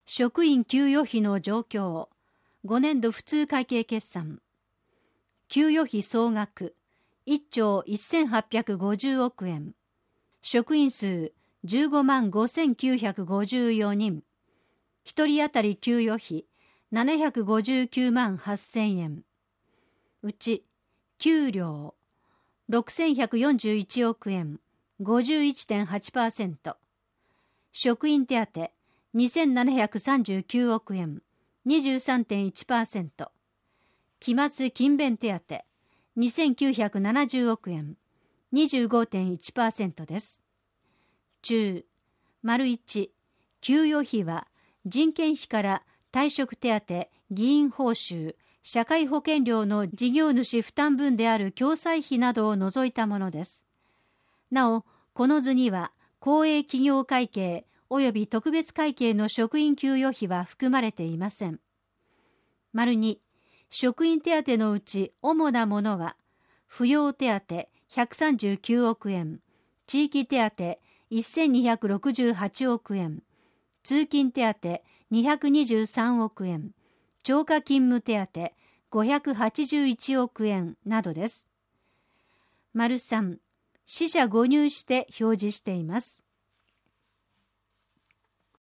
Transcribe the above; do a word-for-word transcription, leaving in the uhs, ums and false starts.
職員給与費の状況、ごねんど普通会計決算。給与費総額いっちょうせんはっぴゃくごじゅうおくえん。職員数じゅうごまんごせんきゅうひゃくごじゅうよにん。ひとり当たり給与費ななひゃくごじゅうきゅうまんはっせんえん。うち、給料ろくせんひゃくよんじゅういちおくえん、ごじゅういってんはちパーセント。職員手当にせんななひゃくさんじゅうきゅうおくえん、にじゅうさんてんいちパーセント。期末勤勉手当にせんきゅうひゃくななじゅうおくえん、にじゅうごてんいちパーセント です。中、丸いち、給与費は人件費から退職手当、議員報酬、社会保険料の事業主負担分である共済費などを除いたものです。なお、この図には公営企業会計及び特別会計の職員給与費は含まれていません。丸に、職員手当のうち主なものは、扶養手当ひゃくさんじゅうきゅうおくえん、地域手当せんにひゃくろくじゅうはちおくえん、通勤手当にひゃくにじゅうさんおくえん、超過勤務手当ごひゃくはちじゅういちおくえんなどです。丸さん、四捨五入して表示しています。